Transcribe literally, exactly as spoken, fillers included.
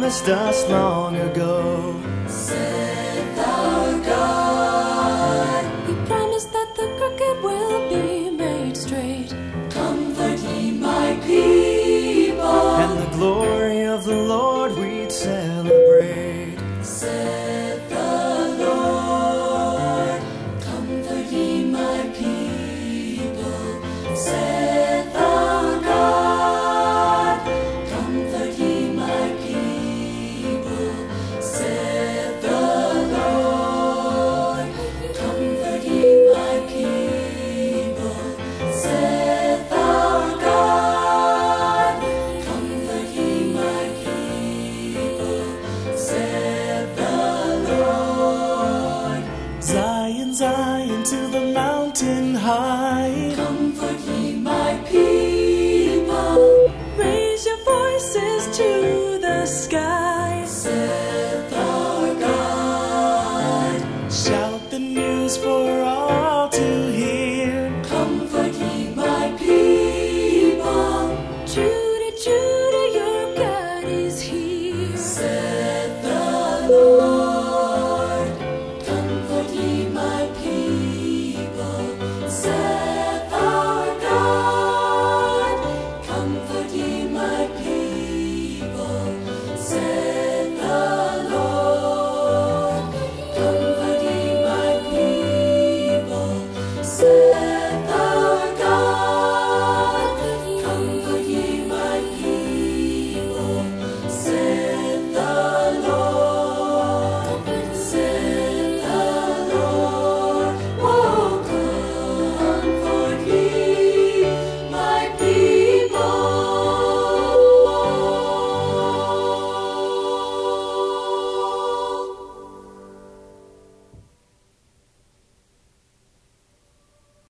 promised us long ago. Saith our God. He promised that the crooked will be made straight. Comfort ye my people. And the glory of the Lord we'd celebrate. Saith the Lord. Comfort ye my people. Saith our God. Comfort ye my people. Saith the Lord. Comfort ye my people. Saith our God. Comfort ye my people. Saith the Lord. Zion, Zion, to the mountain high. Comfort ye my people. Raise your voices to the sky. Saith our God. Shout the news for all to hear. Comfort ye my people. Judah, Judah, your God is here. Saith